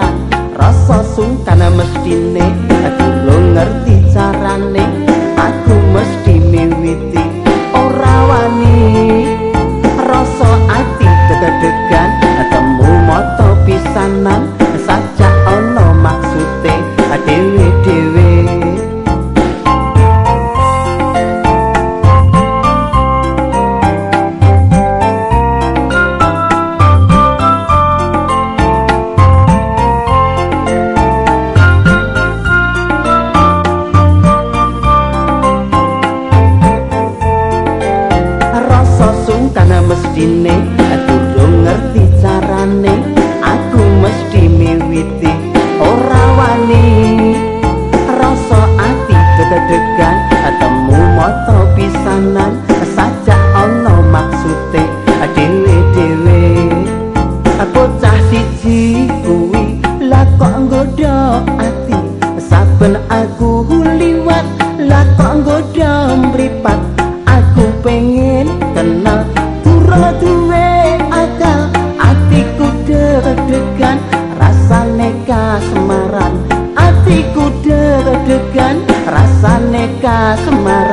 semaran rasa sungkan mestine durung ngerti carane aku mesti miwiti ora wani rasa ati deg-degan temu mata pisanan sajak ana maksude dhewe-dhewe karena mestine durung ngerti carane aku mesti miwiti ora wani rasa ati deg-degan temu mata pisanan sajak ana maksude dhewe-dhewe bocah siji kuwi lah kok nggodha ati saben aku liwat lah kok nggodha mripat aku pengen kenal duwe akal atiku deg-degan rasane kasemaran atiku deg-degan rasane kasemaran